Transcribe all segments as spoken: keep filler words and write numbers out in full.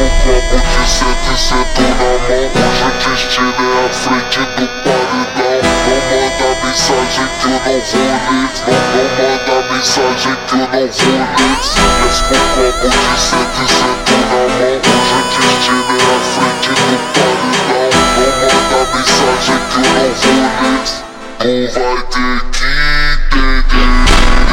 copo de cento e cento na mão. Hoje o destino é a frente do paredão. Não manda mensagem que eu não vou ler. Não, não manda mensagem que eu não vou ler. Desce com copo de cento e cento na mão. Hoje o destino é a frente do paredão. Não manda mensagem que eu não vou ler. Tu vai ter que entender.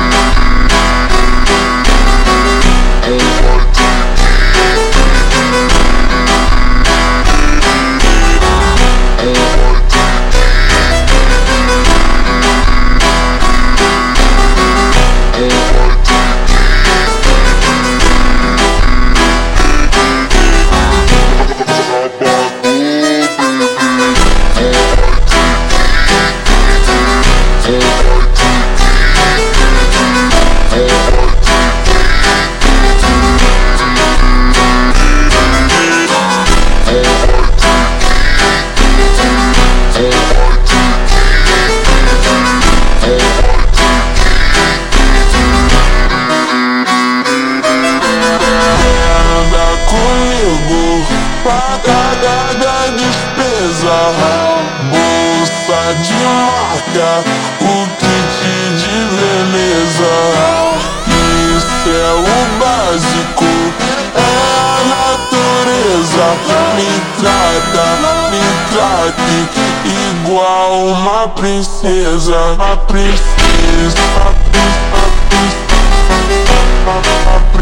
Paga da despesa, bolsa de marca, o kit de beleza. Isso é o básico, é a natureza. Me trata, me trate igual uma princesa. Uma princesa, uma princesa, uma princesa.